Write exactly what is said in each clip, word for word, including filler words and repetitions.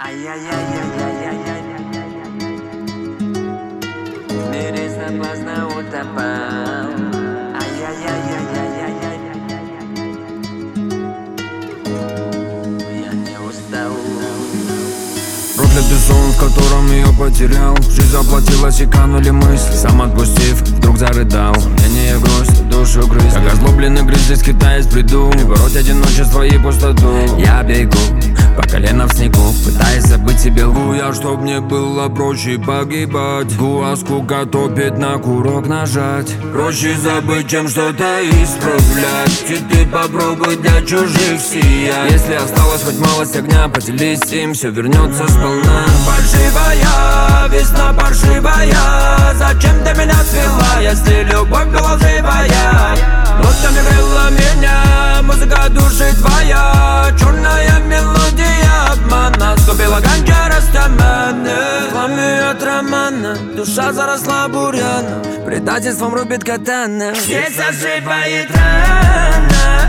Ай-яй-яй-яй-яй-яй-яй, в мире запасно утопал. Ай-яй-яй-яй-яй-яй-яй, я не устал. Проклятый сон, в котором ее потерял. Жизнь заплатилась и канули мысли. Сам отпустив, вдруг зарыдал. Сомнение, грусть, душу грызть. Как озлобленный грызть, китаясь в бреду. Перебороть одиночество и пустоту. Я бегу по колено в снегу, пытаясь забыть себе лгу я, чтоб мне было проще погибать. Гу, а скука топит, на курок нажать. Проще забыть, чем что-то исправлять. И ты попробуй для чужих сиять. Если осталось хоть малость огня, поделись им, все вернется сполна. Паршивая, весна паршивая, зачем ты меня свела, если любовь была лживая? Нотами крыла меня, музыка души твоя, черная мелодия обмана, скупила ганджа растаманы. Пламя от романа, душа заросла бурьяна, предательством рубит катана. Здесь ошибает рана,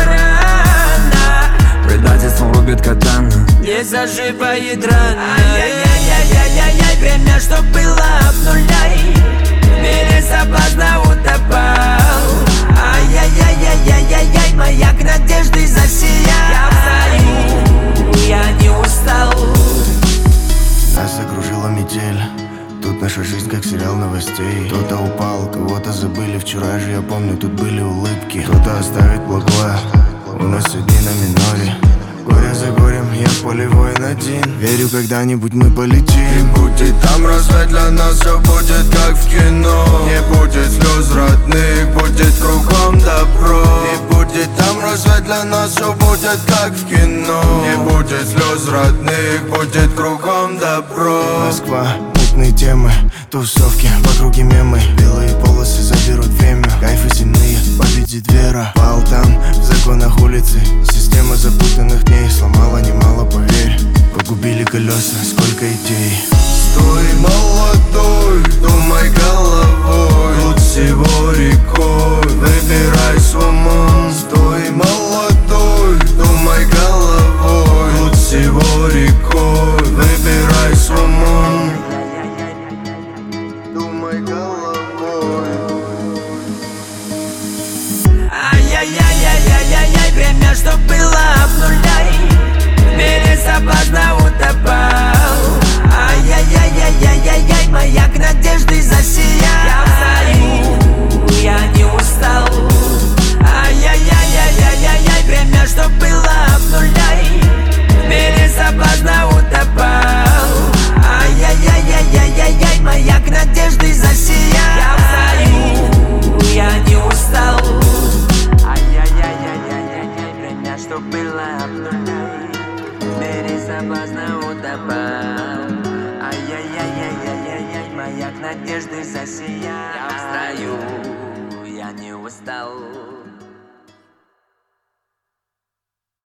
рана, предательством рубит катана. Здесь ошибает рана. Ай-яй-яй-яй-яй-яй, время, что было, обнуляй. В мире соблазна утопал. Ай-яй-яй-яй-яй-яй, маяк надежды засиял. Я встаю, я не устал. Нас окружила метель. Тут наша жизнь как сериал новостей. Кто-то упал, кого-то забыли. Вчера же я помню, тут были улыбки. Кто-то оставит благое, у нас все дни на миноре. Горе за горем, я в поле воин один. Верю, когда-нибудь мы полетим. И будет там рассвет, для нас все будет как в кино. Не будет слез родных, будет кругом добро. И будет там рассвет, для нас все будет как в кино. Не будет слез родных, будет кругом добро. Москва, мутные темы, тусовки, в округе мемы. Белые полосы заберут время, кайфы земные, победит вера. Пал там, в законах улицы, система запутанных дней сломала немало, поверь. Погубили колеса, сколько идей. Стой, молодой, думай головой. Тут всего рекой, выбирай с умом. Стой, молодой, думай головой. Тут всего рекой, выбирай с умом. Думай головой. Ай-яй-яй-яй-яй-яй, время, что было, обнуляй. В мире соблазна утопал. Ай-яй-яй-яй-яй-яй, маяк надежды засиял. Я встаю, я не устал. Ай-яй-яй-яй-яй-яй, время, что было, обнуляй. В мире соблазна утопал. Ай-яй-яй-яй-яй-яй, маяк надежды засиял. Я встаю, я не устал. Ай-яй-яй-яй-яй-яй, время, что было, обнуляй. В мире соблазна утопал. Ай-яй-яй-яй-яй-яй, маяк надежды засиял. Я встаю, я не устал.